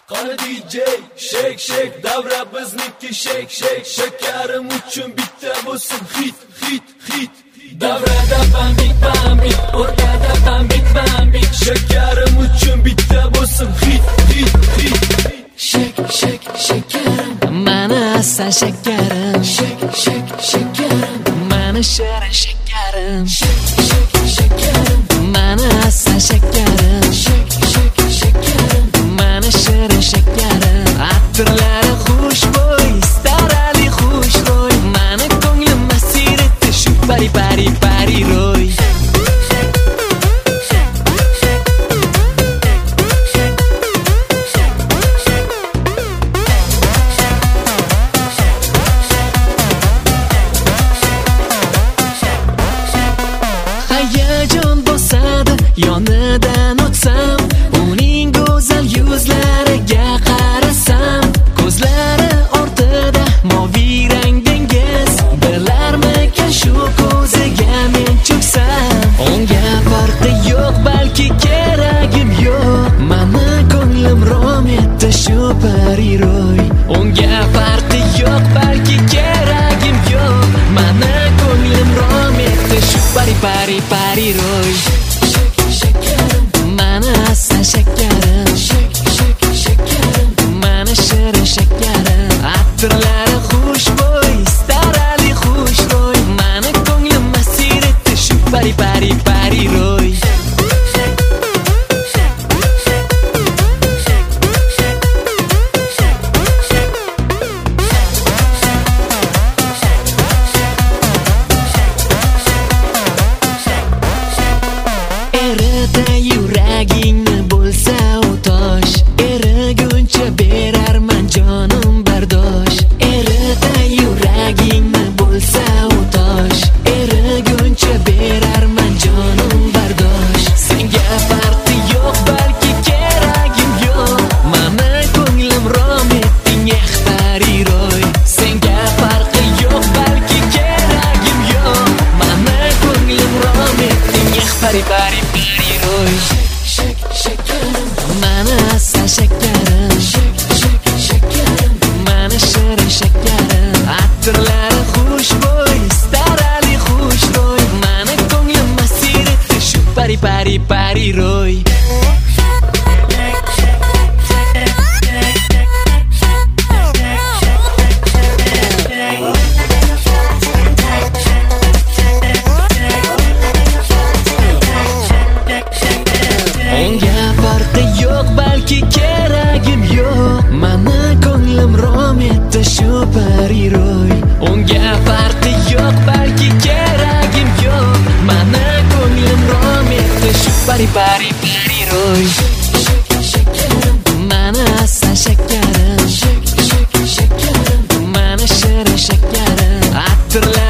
Qani DJ shake shake davra bizniki shake shake shakarim uchun bitta bo'lsin hit hit hit davrada bambik bambik o'rtada bambik bambik shakarim uchun bitta bo'lsin hit hit hit shake shake shakarim mana asal shakarim shake shake shakarim mana shirin shakarim shake shake shakarim mana asal shakarim shake shake shakarim mana shirin shakarim atirlari xushbo'y starali xushro'y mana ko'nglim masir etdi shu pari pari pari ro'y hayajon bosadi yonidan o'tsam uning go'zal yuzlariga qarasam ko'zlari ortida moviy rang dengiz bilarmikan shu ko'ziga men cho'ksam unga farqi yo'q balki keragim yo'q mani ko'nglim rom etdi shu pari ro'y unga farqi yo'q balki keragim yo'q mani ko'nglim rom etdi shu pari pari pari ro'y mana asal shakarim shake shake shakarim mana shirin shakarim atirlari xushbo'y starali xushro'y mana ko'nglim masir etdi shu pari pari pari ro'y erida yuragingni bo'lsa u tosh eriguncha berarman jonim bardosh erida yuragingni bo'lsa u tosh eriguncha berarman jonim bardosh senga farqi yo'q balki keragim yo'q mani ko'nglim rom etding pari ro'y senga farqi yo'q balki keragim yo'q mani ko'nglim rom etding pari pari pari ro'y shake shakarim mana asal shakarim shake shake shakarim mana shirin shakarim atirlari xushbo'y starali xushro'y mana ko'nglim masir etdi shu pari pari pari ro'y unga farqi yo'q balki keragim yo'q mani ko'nglim rom etdi shu pari ro'y unga farqi yo'q balki keragim yo'q mani ko'nglim rom etdi shu pari pari pari ro'y shake shakarim mana asal shakarim shake shake shakarim mana shirin shakarim atirlar